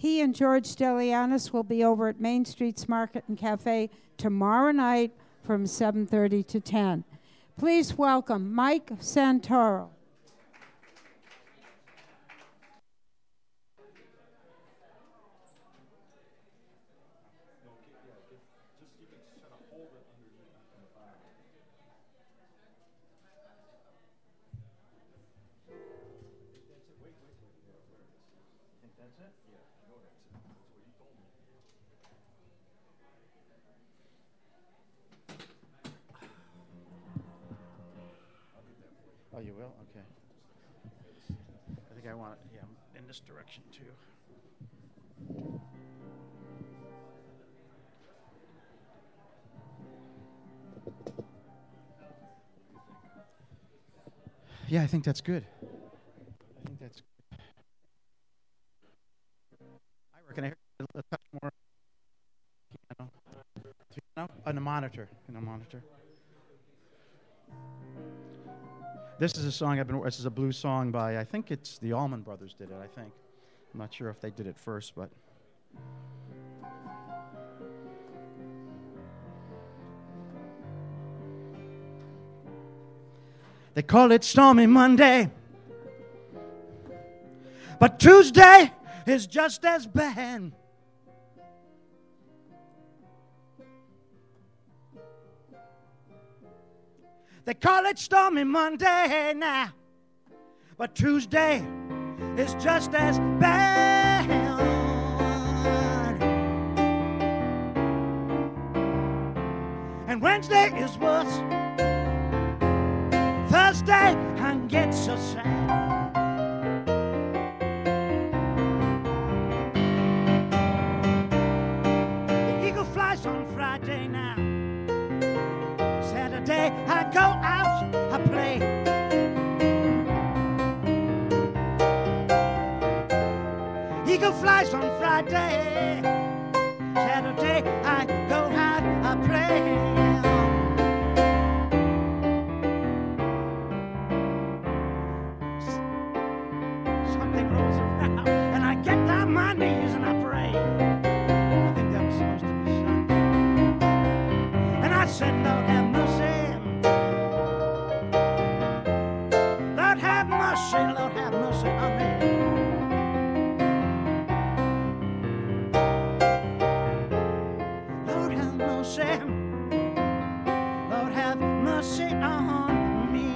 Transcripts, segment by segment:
He and George Delianis will be over at Main Street's Market and Cafe tomorrow night from 7:30 to 10. Please welcome Mike Santoro. Oh, you will? Okay. I think I want it, yeah, in this direction too. Yeah, I think that's good. I think that's good. I reckon I heard a touch more piano. On the monitor. This is a song this is a blues song by, I think it's the Allman Brothers did it, I think. I'm not sure if they did it first, but. They call it Stormy Monday, but Tuesday is just as bad. They call it Stormy Monday now, but Tuesday is just as bad. And Wednesday is worse. Thursday, I get so sad. The eagle flies on Friday now. Saturday, I go out, I play. Eagle flies on Friday. Saturday, I go out, I play. Something rolls around, and I get down my knees and I pray. I think that was supposed to be Sunday. And I said, Lord, have mercy. Lord, have mercy. Lord, have mercy on me. Lord, have mercy. Lord, have mercy on me.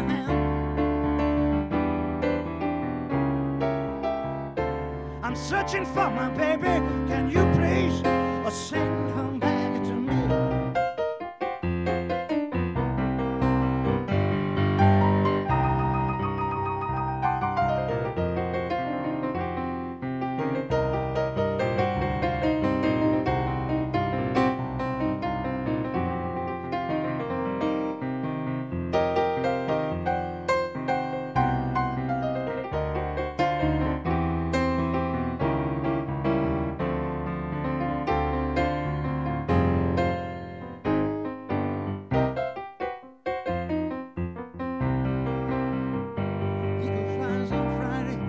I'm searching for my baby. Can you please send her back to me? Eagle flies on Friday.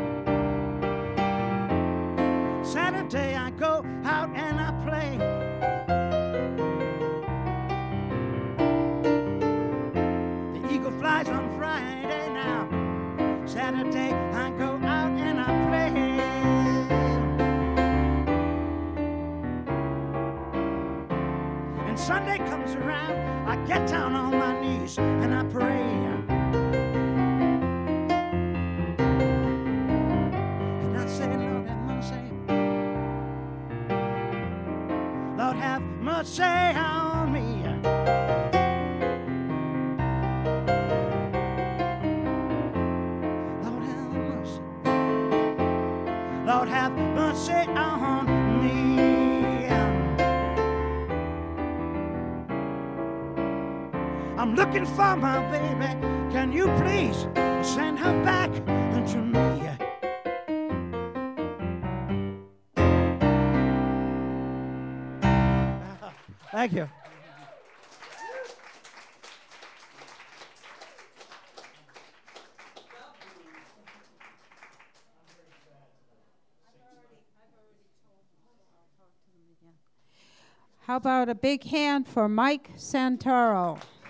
Saturday I go out and I play. The eagle flies on Friday now. Saturday I go out and I play. And Sunday comes around, I get down on my knees and I pray. And I say, Lord, have mercy. Lord, have mercy on me. Lord, have mercy. Lord, have mercy on me. I'm looking for my baby. Can you please send her back to me? Thank you. How about a big hand for Mike Santoro?